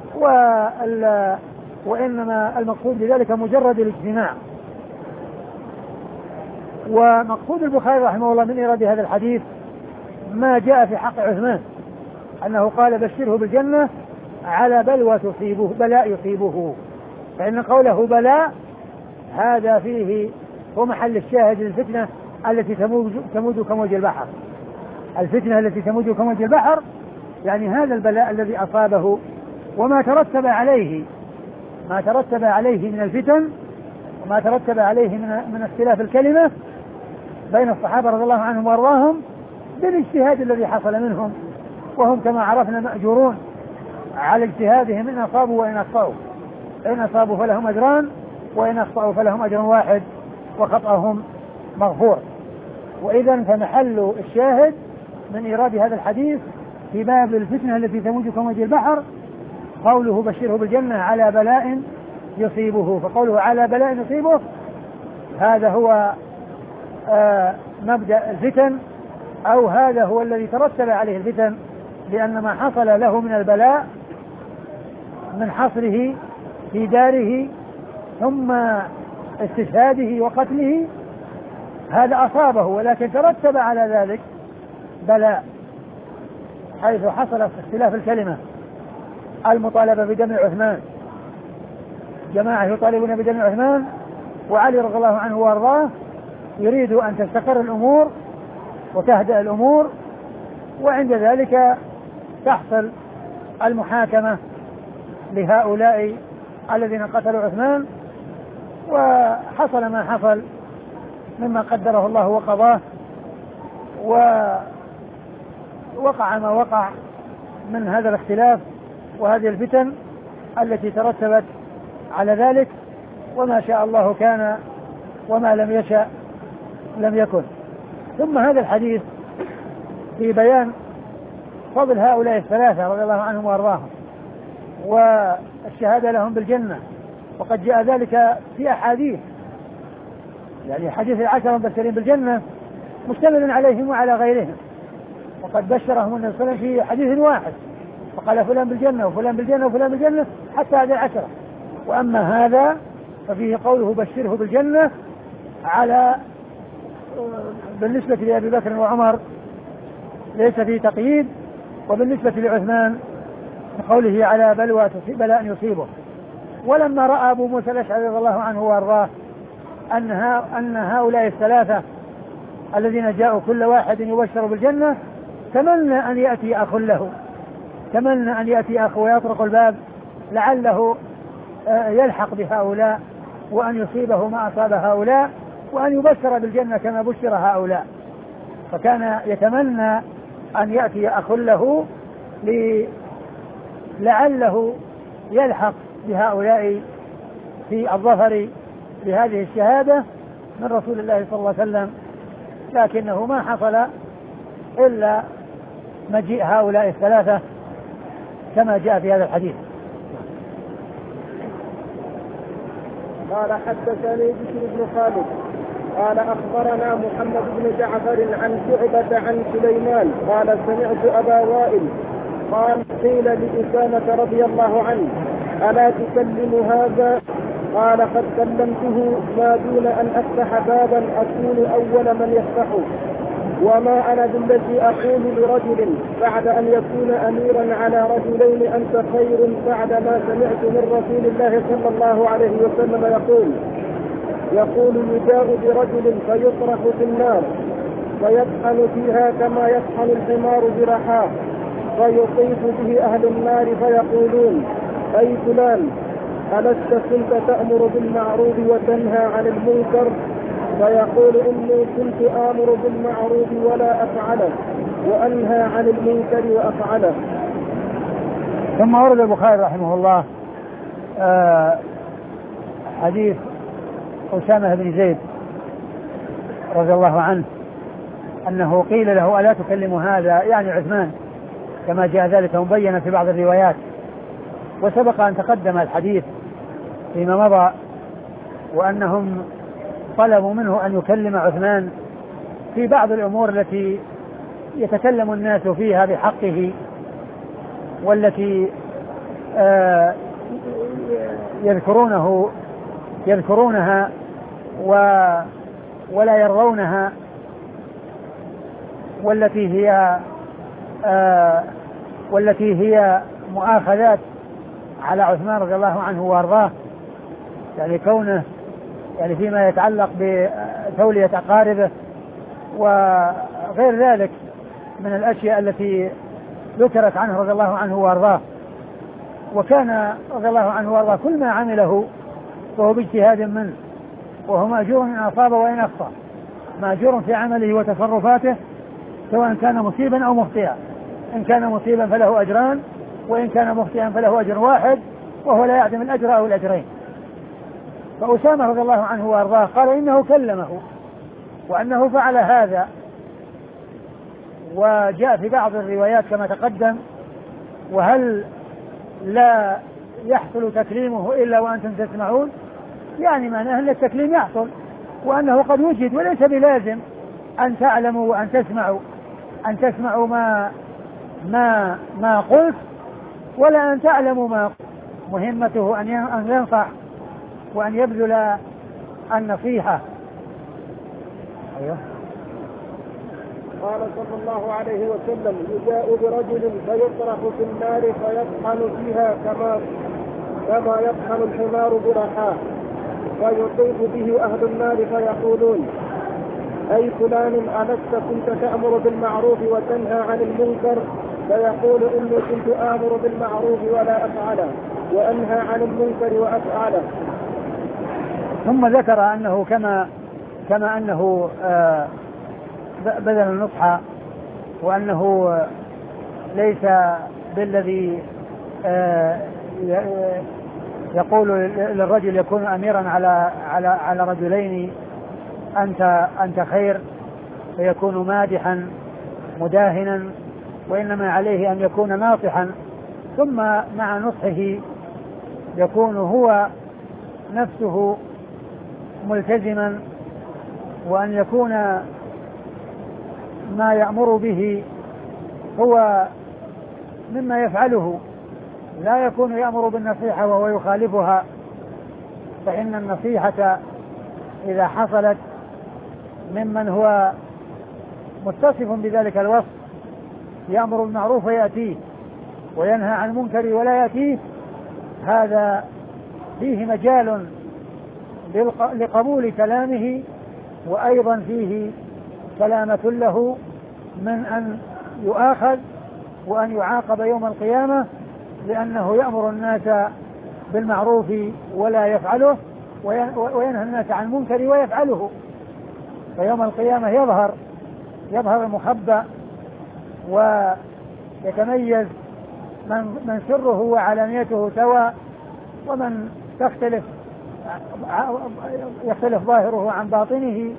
وإنما المقصود بذلك مجرد الاجتماع. ومقصود البخاري رحمه الله من إيراد هذا الحديث ما جاء في حق عثمان أنه قال بشره بالجنة على بلوى تصيبه بلاء يصيبه، فإن قوله بلاء هذا فيه هو محل الشاهد الفتنة التي تموج كموج البحر، الفتنة التي تموج كموج البحر، يعني هذا البلاء الذي أصابه وما ترتب عليه ما ترتب عليه من الفتن وما ترتب عليه من من اختلاف الكلمة بين الصحابة رضي الله عنهم وارضاهم بالاجتهاد الذي حصل منهم، وهم كما عرفنا مأجورون على اجتهادهم إن أصابوا وإن أخطأوا، إن أصابوا فلهم أجران وإن أخطأوا فلهم أجر واحد وخطأهم مغفور. وإذا فمحل الشاهد من إيراد هذا الحديث في باب الفتنة التي تموج كموج البحر قوله بشره بالجنة على بلاء يصيبه. فقوله على بلاء يصيبه هذا هو آه مبدأ الفتن، أو هذا هو الذي ترتب عليه الفتن، لأن ما حصل له من البلاء من حصره في داره ثم استشهاده وقتله هذا أصابه، ولكن ترتب على ذلك بلاء، حيث حصل اختلاف الكلمة، المطالبة بدم عثمان، جماعة يطالبون بدم عثمان، وعلي رضي الله عنه وارضاه يريد أن تستقر الأمور وتهدأ الأمور، وعند ذلك تحصل المحاكمة لهؤلاء الذين قتلوا عثمان، وحصل ما حصل مما قدره الله وقضاه، ووقع ما وقع من هذا الاختلاف وهذه الفتن التي ترتبت على ذلك، وما شاء الله كان وما لم يشأ لم يكن. ثم هذا الحديث في بيان فضل هؤلاء الثلاثة رضي الله عنهم وارضاهم والشهادة لهم بالجنة، وقد جاء ذلك في أحاديث، يعني حديث العشرة المبشرين بالجنة مشتمل عليهم وعلى غيرهم، وقد بشرهم النبي صلى الله عليه وسلم في حديث واحد فقال فلان بالجنة وفلان بالجنة وفلان بالجنة حتى هذه العشرة. وأما هذا ففيه قوله بشره بالجنة على بالنسبة لأبي بكر وعمر ليس فيه تقييد، وبالنسبة لعثمان قوله على بلوى بلاء يصيبه. ولما رأى أبو موسى الأشعري رضي الله عنه وارضاه أن, أن هؤلاء الثلاثة الذين جاءوا كل واحد يبشر بالجنة تمنى أن يأتي أخ له، تمنى أن يأتي أخ ويطرق الباب لعله يلحق بهؤلاء وأن يصيبه ما أصاب هؤلاء وأن يبشر بالجنة كما بشر هؤلاء، فكان يتمنى أن يأتي أخ له لعله يلحق بهؤلاء في الظفر بهذه الشهادة من رسول الله صلى الله عليه وسلم، لكنه ما حصل إلا مجيء هؤلاء الثلاثة كما جاء في هذا الحديث. قال حدثني بشر بن خالد قال أخبرنا محمد بن جعفر عن شعبة عن سليمان قال سمعت أبا وائل قال قيل لأسامة رضي الله عنه ألا تكلم هذا؟ قال قد كلمته ما دون أن أفتح بابا أكون أول من يفتحه، وما أنا بالذي أقول لرجل بعد أن يكون أميرا على رجلين أنت خير بعد ما سمعت من رسول الله صلى الله عليه وسلم يقول يقول يجاء برجل فيطرح في النار فيطحن فيها كما يطحن الحمار برحاه فيطيف به أهل النار فيقولون أي فلان ألست كنت تأمر بالمعروف وتنهى عن المنكر؟ فيقول إني كنت آمر بالمعروف ولا أفعله وأنهى عن المنكر وأفعله. ثم ورد البخاري رحمه الله آه حديث أسامة بن زيد رضي الله عنه أنه قيل له ألا تكلم هذا، يعني عثمان، كما جاء ذلك مبينا في بعض الروايات، وسبق أن تقدم الحديث فيما مضى وأنهم طلبوا منه أن يكلم عثمان في بعض الأمور التي يتكلم الناس فيها بحقه والتي آه يذكرونه يذكرونها ولا يرضونها، والتي هي آه والتي هي مؤاخذات على عثمان رضي الله عنه وارضاه، يعني كونه يعني فيما يتعلق بتولية أقاربه وغير ذلك من الأشياء التي ذكرت عنه رضي الله عنه وارضاه. وكان رضي الله عنه وارضاه كل ما عمله وهو باجتهاد منه، وهو مأجور إن أصاب وإن أخطأ، مأجور في عمله وتصرفاته سواء كان مصيبا أو مخطئا، إن كان مصيبا فله أجران، وإن كان مخطئا فله أجر واحد، وهو لا يعدم الأجر أو الأجرين. فأسامة رضي الله عنه وارضاه قال إنه كلمه وأنه فعل هذا، وجاء في بعض الروايات كما تقدم وهل لا يحصل تكليمه إلا وأنتم تسمعون، يعني معناه أن التكليم يحصل وأنه قد وجد، وليس بلازم أن تعلموا وأن تسمعوا أن تسمعوا ما ما ما قلت ولا أن تعلموا ما قلت. مهمته أن ينصح وأن يبذل النصيحة. أيوه. قال صلى الله عليه وسلم: يجاء برجل فيطرح في النار فيطحن فيها كما كما يطحن الحمار برحاه، فيطيف به أهل النار فيقولون: أي فلان ألست كنت تأمر بالمعروف وتنهى عن المنكر؟ فيقول: إني كنت آمر بالمعروف ولا أفعله، وأنهى عن المنكر وأفعله. ثم ذكر أنه كما كما أنه آه بذل النصح، وأنه ليس بالذي آه يقول للرجل يكون أميرا على على على رجلين أنت أنت خير، فيكون مادحا مداهنا، وإنما عليه أن يكون ناصحا، ثم مع نصحه يكون هو نفسه ملتزما، وأن يكون ما يأمر به هو مما يفعله، لا يكون يأمر بالنصيحة وهو يخالفها، فإن النصيحة إذا حصلت ممن هو متصف بذلك الوصف، يأمر بالمعروف ويأتيه وينهى عن المنكر ولا يأتيه، هذا فيه مجال لقبول كلامه، وأيضا فيه سلامة له من أن يؤاخذ وأن يعاقب يوم القيامة، لأنه يأمر الناس بالمعروف ولا يفعله، وينهى الناس عن المنكر ويفعله. فيوم القيامة يظهر يظهر المخبأ، ويتميز من, من سره وعلانيته سواء، ومن تختلف يختلف ظاهره عن باطنه.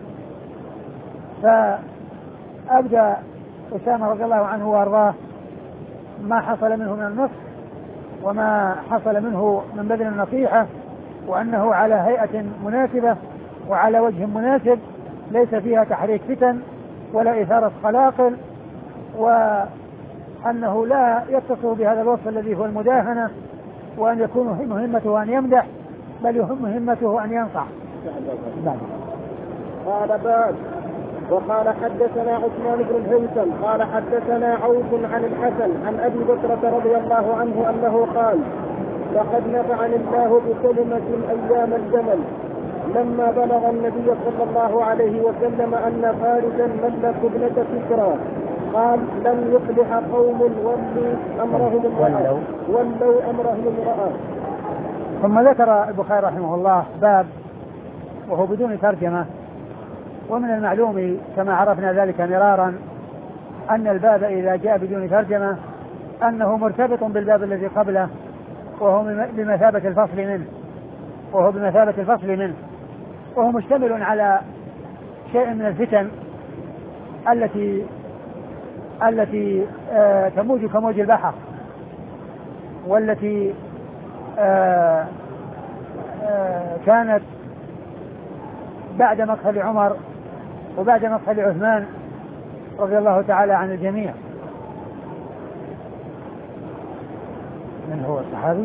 فأبدأ أسامة رضي الله عنه وأرضاه ما حصل منه من النصح وما حصل منه من بذل النصيحة، وأنه على هيئة مناسبة وعلى وجه مناسب ليس فيها تحريك فتن ولا إثارة قلاقل، وأنه لا يتصف بهذا الوصف الذي هو المداهنة، وأن يكون مهمته أن يمدح، بل مهمته أن ينصح. قال باب. وقال حدثنا عثمان بن الهيثم قال حدثنا عوف عن الحسن عن أبي بكرة رضي الله عنه أنه قال: لقد نفعني الله بكلمة أيام الجمل لما بلغ النبي صلى الله عليه وسلم أن فارسا ملكوا ابنة كسرى، قال: لن يفلح قوم ولوا أمرهم امرأة ولوا أمرهم امرأة. ثم ذكر البخاري رحمه الله باب، وهو بدون ترجمة، ومن المعلوم كما عرفنا ذلك مرارا أن الباب إذا جاء بدون ترجمة أنه مرتبط بالباب الذي قبله، وهو بمثابة الفصل منه وهو بمثابة الفصل منه وهو مشتمل على شيء من الفتن التي التي آه تموج كموج البحر، والتي آه آه كانت بعد مقتل عمر وبعد مقتل عثمان رضي الله تعالى عن الجميع. من هو الصحابي؟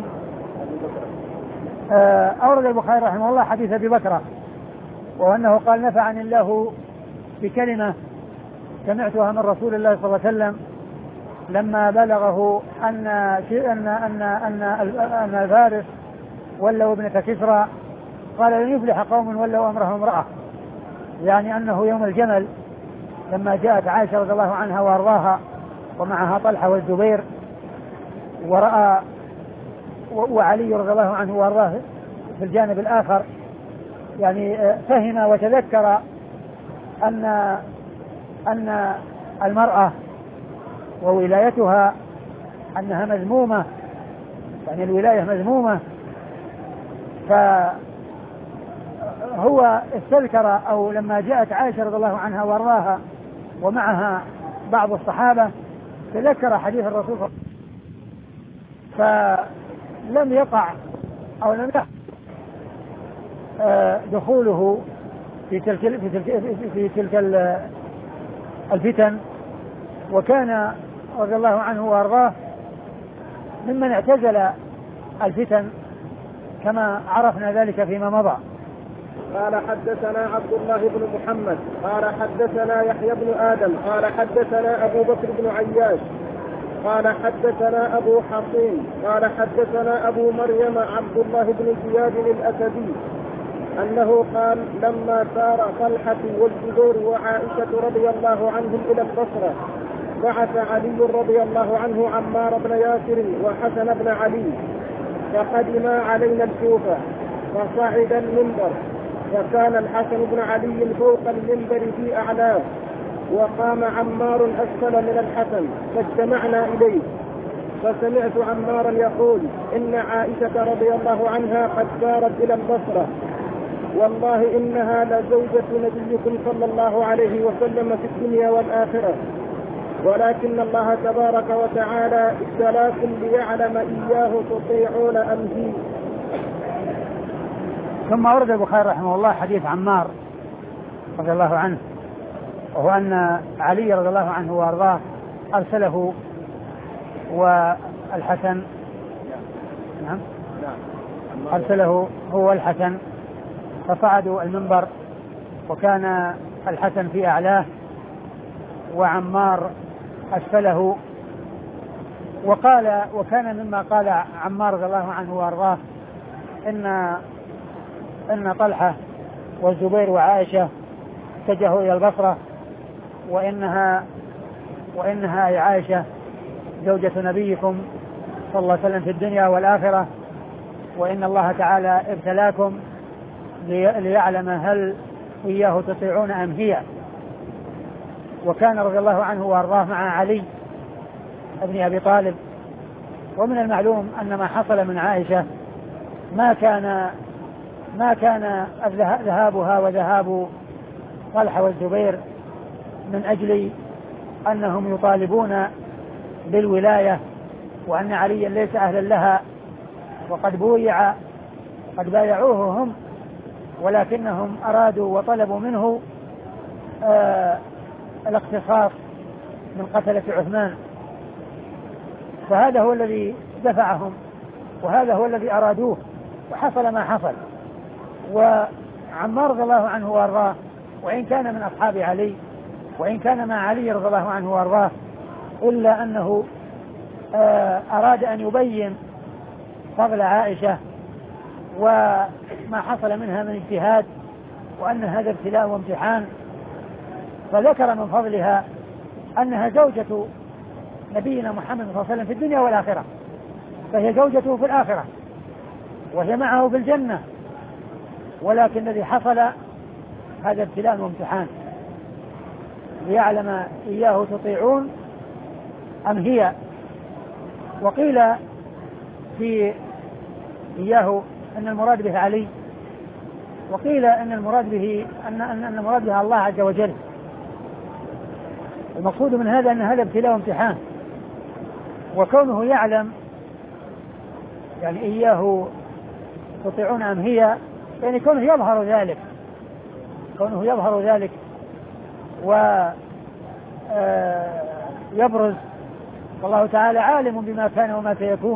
آه أورد البخاري رحمه الله حديث أبي بكر، وأنه قال: نفعني الله بكلمة سمعتها من رسول الله صلى الله عليه وسلم لما بلغه أن أن أن أن أن الفارس ولوا ابنة كسرى، قال: لن يفلح قوم ولوا أمرهم امرأة، يعني أنه يوم الجمل لما جاءت عائشة رضي الله عنها وأرضاها ومعها طلحة والزبير، ورأى وعلي رضي الله عنه وأرضاه في الجانب الآخر، يعني فهم وتذكر أن أن المرأة وولايتها أنها مذمومة، يعني الولاية مذمومة، فهو استذكر، أو لما جاءت عائشة رضي الله عنها وارضاها ومعها بعض الصحابة تذكر حديث الرسول، لم يقع أو لم يقع دخوله في تلك في تلك, في تلك الفتن، وكان رضي الله عنه وارضاه ممن اعتزل الفتن كما عرفنا ذلك فيما مضى. قال حدثنا عبد الله بن محمد قال حدثنا يحيى بن آدم قال حدثنا أبو بكر بن عياش قال حدثنا أبو حصين قال حدثنا أبو مريم عبد الله بن زياد الأسدي أنه قال لما سار طلحة والزبير وعائشة رضي الله عنهم إلى البصرة بعث علي رضي الله عنه عمار بن ياسر وحسن بن علي فقدما علينا الكوفة فصعد المنبر، وكان الحسن بن علي فوق المنبر في أعلاه، وقام عمار أسفل من الحسن، فاجتمعنا إليه فسمعت عمارا يقول إن عائشة رضي الله عنها قد سارت إلى البصرة، والله إنها لزوجة نبيكم صلى الله عليه وسلم في الدنيا والآخرة، ولكن الله تبارك وتعالى ابتلاكم ليعلم إياه تطيعون أم هي. ثم ورد البخاري رحمه الله حديث عمار رضي الله عنه، وهو أن علي رضي الله عنه وارضاه أرسله والحسن نعم أرسله هو الحسن فصعدوا المنبر، وكان الحسن في أعلاه وعمار أسفله. وقال وكان مما قال عمار رضي الله عنه وارضاه إن إن طلحة والزبير وعائشة اتجهوا إلى البصرة، وإنها وإنها أي عائشة زوجة نبيكم صلى الله عليه وسلم في الدنيا والآخرة، وإن الله تعالى ابتلاكم ليعلم هل إياه تطيعون أم هي. وكان رضي الله عنه وارضاه مع علي ابن أبي طالب، ومن المعلوم أن ما حصل من عائشة ما كان ما كان ذهابها وذهاب طلحة والزبير من أجل أنهم يطالبون بالولاية وأن عليا ليس أهلا لها وقد بويع قد بايعوه هم، ولكنهم أرادوا وطلبوا منه آه الاقتصاص من قتلة عثمان، فهذا هو الذي دفعهم وهذا هو الذي أرادوه، وحصل ما حصل. وعمار رضي الله عنه وارضاه وإن كان من أصحاب علي وإن كان مع علي رضي الله عنه وارضاه، إلا أنه آه أراد أن يبين فضل عائشة وما حصل منها من اجتهاد، وأن هذا ابتلاء وامتحان، فذكر من فضلها أنها زوجة نبينا محمد صلى الله عليه وسلم في الدنيا والآخرة، فهي زوجته في الآخرة وهي معه في الجنة، ولكن الذي حصل هذا ابتلاء وامتحان ليعلم إياه تطيعون أم هي. وقيل في إياه أن المراد به علي، وقيل أن المراد به أن أن المراد به الله عز وجل. المقصود من هذا أن هذا ابتلاء وامتحان، وكونه يعلم يعني إياه تطيعون أم هي، يعني كونه يظهر ذلك كونه يظهر ذلك ويبرز، والله تعالى عالم بما كان وما سيكون،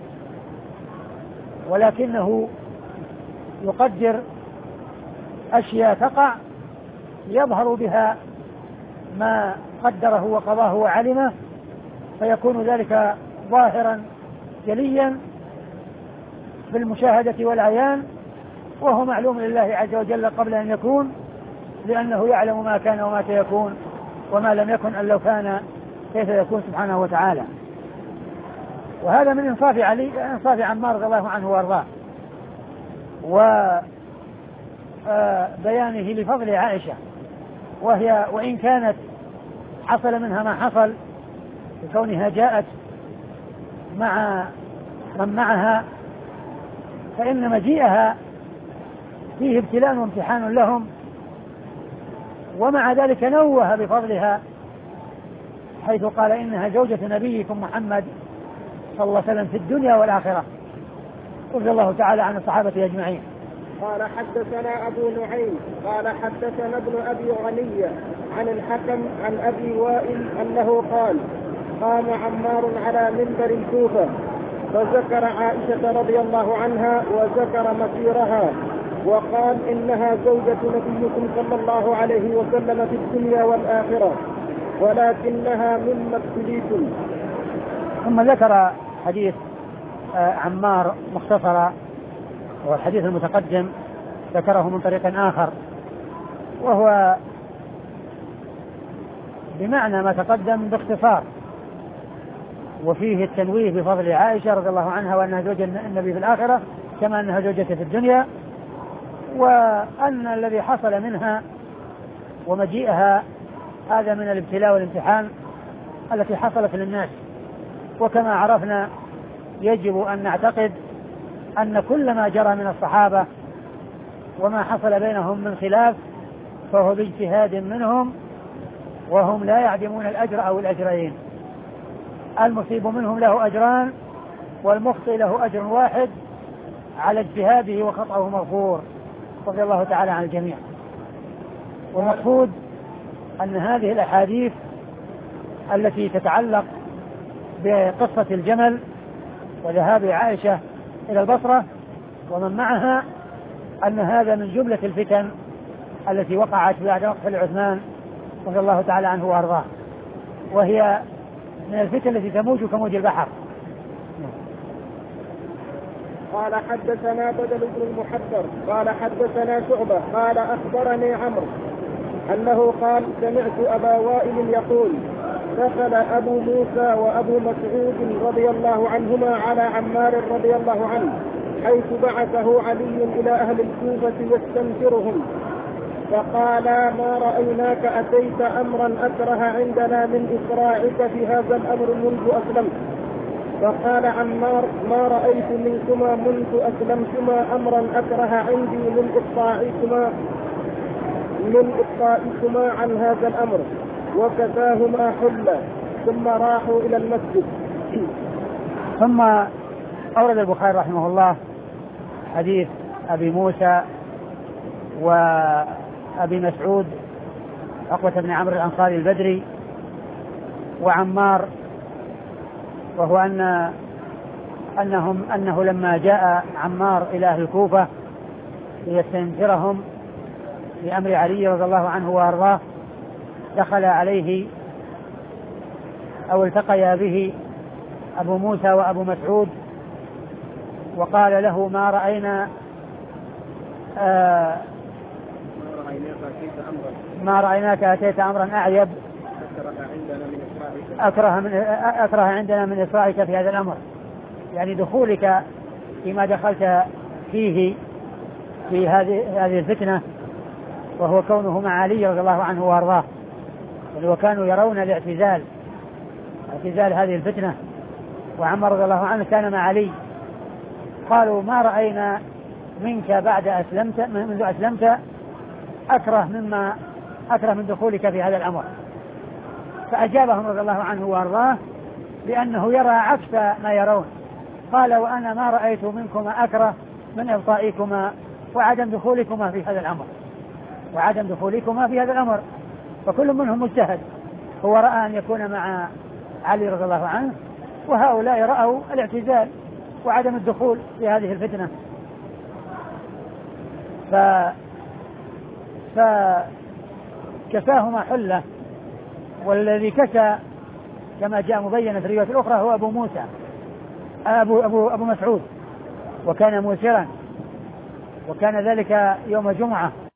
ولكنه يقدر أشياء تقع يظهر بها ما قدره وقضاه وعلمه، فيكون ذلك ظاهرا جليا بالمشاهدة والعيان، وهو معلوم لله عز وجل قبل أن يكون، لأنه يعلم ما كان وما سيكون، وما لم يكن أن لو كان كيف يكون سبحانه وتعالى. وهذا من إنصاف علي إنصاف عمار رضي الله عنه وارضاه وبيانه لفضل عائشة، وهي وإن كانت حصل منها ما حصل بكونها جاءت مع من معها، فإن مجيئها فيه ابتلاء وامتحان لهم، ومع ذلك نوه بفضلها حيث قال إنها زوجة نبيكم محمد صلى الله عليه وسلم في الدنيا والآخرة، رضي الله تعالى عن الصحابة أجمعين. قال حدثنا أبو نعيم قال حدثنا ابن أبي غنية عن الحكم عن أبي وائل أنه قال قام عمار على منبر الكوفة فذكر عائشة رضي الله عنها وذكر مسيرها وقال إنها زوجة نبيكم صلى الله عليه وسلم في الدنيا والآخرة ولكنها مما ابتليتم. ثم ذكر حديث عمار مختصرا والحديث المتقدم ذكره من طريق آخر وهو بمعنى ما تقدم باختصار، وفيه التنويه بفضل عائشة رضي الله عنها وأنها زوجة النبي في الآخرة كما أنها زوجته في الدنيا، وأن الذي حصل منها ومجيئها هذا من الابتلاء والامتحان التي حصلت للناس. وكما عرفنا يجب أن نعتقد أن كل ما جرى من الصحابة وما حصل بينهم من خلاف فهو باجتهاد منهم وهم لا يعدمون الأجر أو الأجرين، المصيب منهم له أجران والمخطئ له أجر واحد على اجتهاده وخطأه مغفور رضي الله تعالى عن الجميع. والمقصود أن هذه الأحاديث التي تتعلق بقصة الجمل وذهاب عائشة إلى البصرة ومن معها أن هذا من جملة الفتن التي وقعت بعد مقتل عثمان رضي الله تعالى عنه وأرضاه، وهي من الفتن التي تموج كموج البحر. قال حدثنا بدل بن المحبر قال حدثنا شعبة قال أخبرني عمرو أنه قال سمعت أبا وائل يقول دخل أبو موسى وأبو مسعود رضي الله عنهما على عمار رضي الله عنه حيث بعثه علي إلى أهل الكوفة يستنكرهم فقالا ما رأيناك أتيت أمرا أكره عندنا من إسراعك في هذا الأمر منذ أسلمت. فقال عمار ما رأيت منكما منذ أسلمتما أمرا أكره عندي من إبطائكما من إبطائكما عن هذا الأمر وكفاهما حلة ثم راحوا إلى المسجد. ثم أورد البخاري رحمه الله حديث أبي موسى وأبي مسعود عقبة بن عمرو الأنصاري البدري وعمار، وهو أن أنهم أنه لما جاء عمار إلى أهل الكوفة ليستنكرهم لأمر علي رضي الله عنه وأرضاه دخل عليه أو التقيا به أبو موسى وأبو مسعود وقال له ما رأينا آه ما رأيناك أتيت أمرا أعيب أكره, من أكره عندنا من إسرائك في هذا الأمر، يعني دخولك فيما دخلت فيه في هذه هذه الفتنة وهو كونه مع علي رضي الله عنه وارضاه، وكانوا يرون الاعتزال اعتزال هذه الفتنة، وعمر رضي الله عنه كان مع علي. قالوا ما رأينا منك بعد أسلمت منذ أسلمت أكره مما أكره من دخولك في هذا الأمر. فأجابهم رضي الله عنه وارضاه بأنه يرى عكس ما يرون. قال وأنا ما رأيت منكما أكره من إبطائكما وعدم دخولكما في هذا الأمر وعدم دخولكما في هذا الأمر فكل منهم مجتهد، هو رأى أن يكون مع علي رضي الله عنه، وهؤلاء رأوا الاعتزال وعدم الدخول في هذه الفتنة. ف... فكساهما حلة، والذي كسى كما جاء مبينا في الرواية الأخرى هو أبو موسى أبو, أبو, أبو مسعود، وكان موسرا، وكان ذلك يوم جمعة